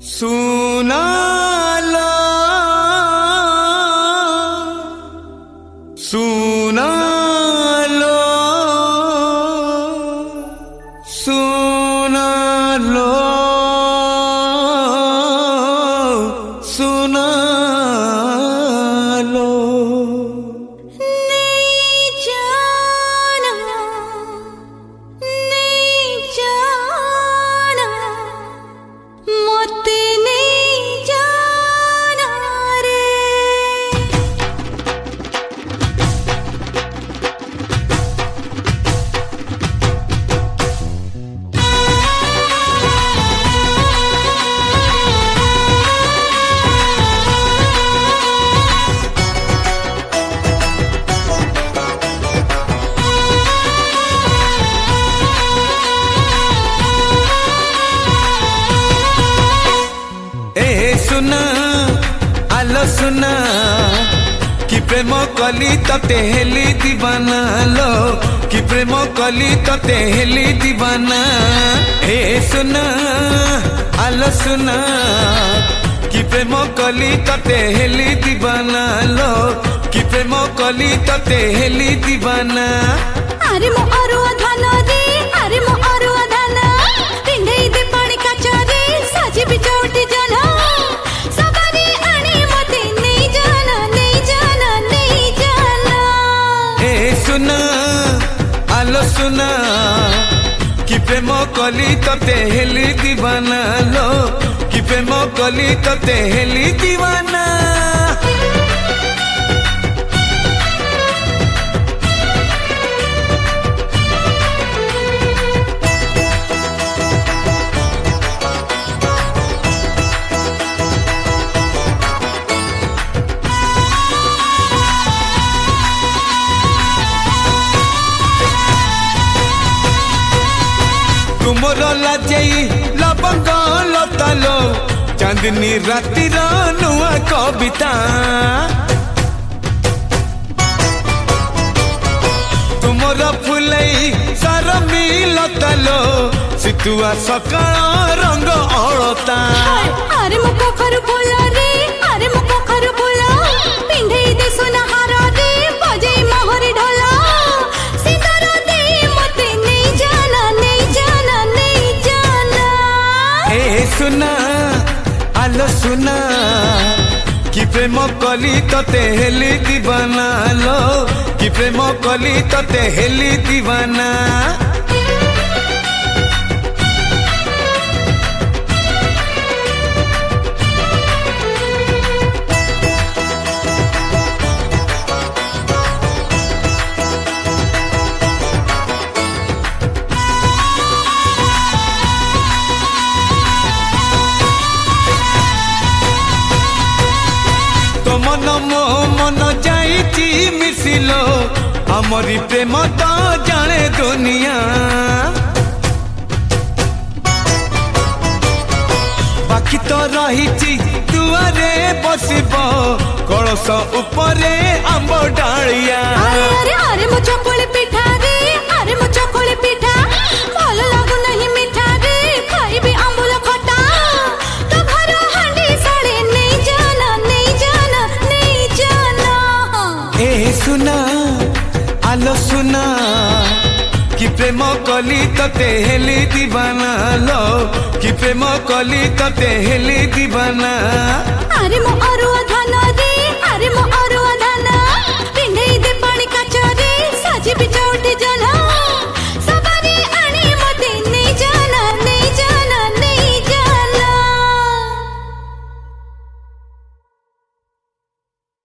सुना लो सुना लो सुना लो सुना लो नहीं जाना मोते नहीं जाना रे। सुना आलो सुना कि प्रेम कली तते हेली दीवाना लो कि प्रेम कली तते हेली दीवाना। हे सुना आलो सुना कि प्रेम कली तते हेली दीवाना लो कि प्रेम कली तते हेली दीवाना। अरे मो अरुआ धन रे अरे मो अरुआ धन पिंधई दे पानी काचा रे साजी बिचौटी जला सुना आलो सुना कि प्रेम कली तते हेली दीवाना लो कि प्रेम कली तते हेली दीवाना। तुमर लाजई लबंग लतालो चांदनी रातिर नुआ कविता। तुमर फुलई सारमी लतालो सितुआ सकाळ रंग अलता। अरे मो पोखर फूल रे अरे मो पोखर फूल पिंधई दे सोना हार रे बजई मोहरी ढोला सिंदूर दे मते नहीं जाना नहीं जाना नहीं जाना। हे सुना आलो सुना कि प्रेम कली तते हेली दीवाना लो कि प्रेम कली तते हेली दीवाना। मन मो मन जाइची मिसिलो हमरी प्रेम तो जाने दुनिया। बाकी तो रही दुआरे बसिब कलश उपरे आंब डालिया। अरे अरे अरे मो चकुली पिठा रे अरे मो चकुली पिठा भल लागु नहीं मिठा रे खाइबी आंबुल खटा तो घर हांडी साड़े नहीं जाना नहीं जाना नहीं जाना। ए सुना आलो सुना कि प्रेम कली तते हेली दीवाना लो कि प्रेम कली तते हेली दीवाना। अरे मो अरुआ धन रे अरे मो अरुआ धन पिंधई दे पानी काचा रे साजी बिचौटी